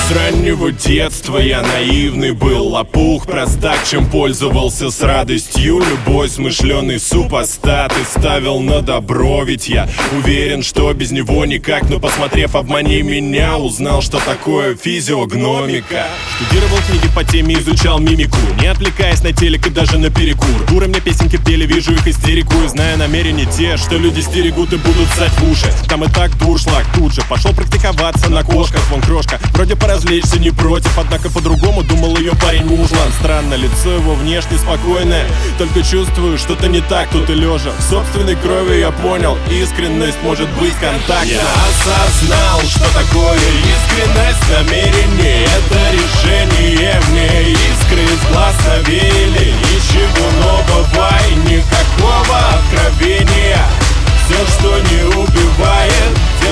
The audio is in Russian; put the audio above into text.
С раннего детства я наивный был, лопух, простак, чем пользовался с радостью. Любой смышленый супостат и ставил на добро, ведь я уверен, что без него никак. Но посмотрев «Обмани меня», узнал, что такое физиогномика. Штудировал книги по теме, изучал мимику, не отвлекаясь на телек и даже на перекур. Дуры мне песенки пели, вижу их истерику и знаю намерения те, что люди стерегут и будут ссать в уши. Там и так дуршлаг, тут же пошел практиковаться на кошках. Вон крошка, вроде поразвлечься не против, однако по-другому думал ее парень мужлан. Странно, лицо его внешне спокойное, только чувствую, что-то не так тут и лежа. В собственной крови я понял, искренность может быть контактом. Я осознал, что такое искренность намерений. Это решение мне, искры из глаз навеяли. Ничего нового и никакого откровения. Все, что не убивает,